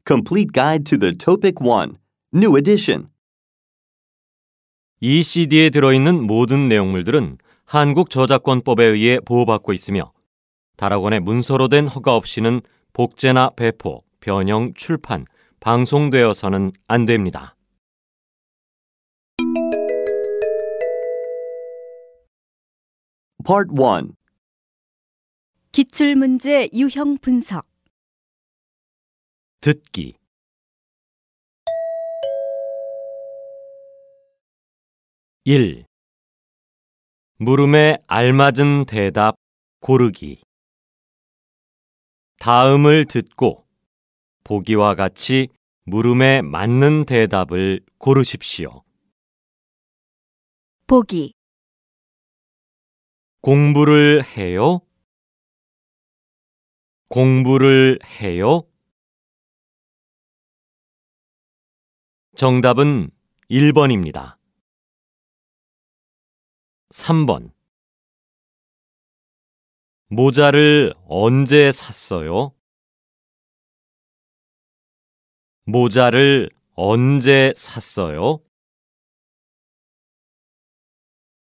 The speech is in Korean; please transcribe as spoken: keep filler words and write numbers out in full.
Complete Guide to the Topic one, New Edition. 이 씨디에 들어있는 모든 내용물들은 한국저작권법에 의해 보호받고 있으며 다락원의 문서로 된 허가 없이는 복제나 배포, 변형, 출판, 방송되어서는 안 됩니다. Part one. 기출문제 유형 분석. 듣기. 일. 물음에 알맞은 대답 고르기. 다음을 듣고 보기와 같이 물음에 맞는 대답을 고르십시오. 보기. 공부를 해요? 공부를 해요? 정답은 일 번입니다. 삼 번. 모자를 언제 샀어요? 모자를 언제 샀어요?